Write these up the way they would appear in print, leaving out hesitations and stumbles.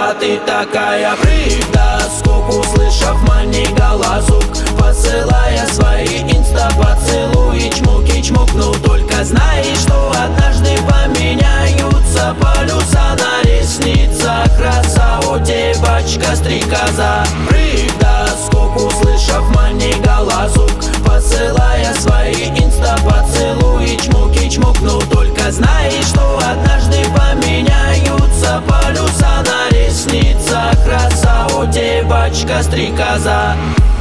А ты такая прыг, да сколько услышав мани голосок, посылая свои инста-поцелуи, чмоки-чмок. Но только знай, что однажды поменяются полюса на ресницах. Красава, девочка-стрекоза. Прыг, да сколько услышав мани голосок, посылая свои инста-поцелуи, чмоки-чмок. Но только знай, что однажды поменяются полюса на ресницах. Красава, девочка-стрекоза.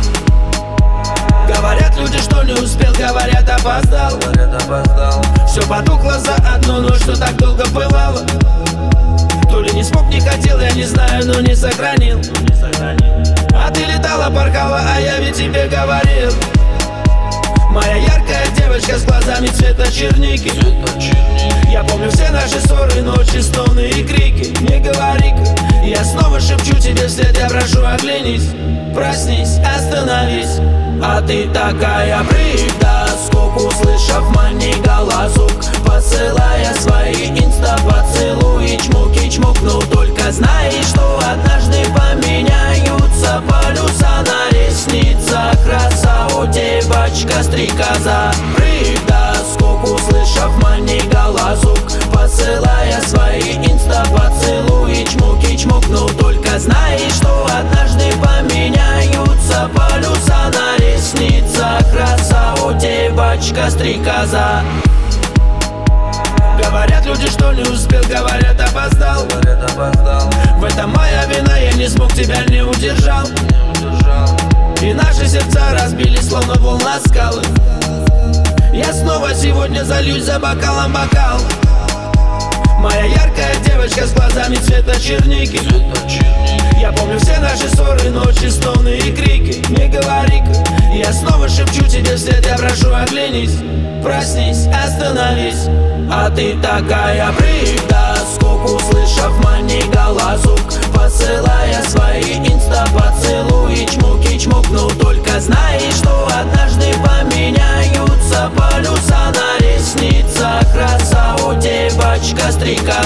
Говорят люди, что не успел, говорят, опоздал. Все потухло за одну ночь, что так долго пылало. То ли не смог, не хотел, я не знаю, но не сохранил. А ты летала, порхала, а я ведь тебе говорил. Моя яркая девочка с глазами цвета черники. Я помню все наши ссоры, ночи, стоны и крики. Не говори-ка, я снова шепчу тебе вслед, я прошу, оглянись, проснись, остановись. А ты такая прыг, да сколько услышав мани голосок, посылая свои инста-поцелуи, чмоки-чмок. Но только знай, что однажды поменяются полюса на ресницах. Красава, девочка-стрекоза. Прыг, да сколько услышав мани голосок, посылая свои инста-поцелуи, чмоки-чмок. Но только знай, что однажды поменяются полюса на ресницах. Красава, девочка-стрекоза. Говорят люди, что не успел, говорят, опоздал. В этом моя вина, я не смог, тебя не удержал. И наши сердца разбились, словно волна скалы. Я снова сегодня зальюсь за бокалом бокал. Моя яркая девочка с глазами цвета черники. Я помню все наши ссоры, ночи, стоны и крики. Не говори-ка, я снова шепчу тебе вслед, я прошу, оглянись, проснись, остановись. А ты такая прыг, да сколько услышав мани голосок, посылая свои инста-поцелуи, чмоки-чмок. Но только знай, что однажды поменяются полюса на ресницах. Красава, девочка-стрекоза.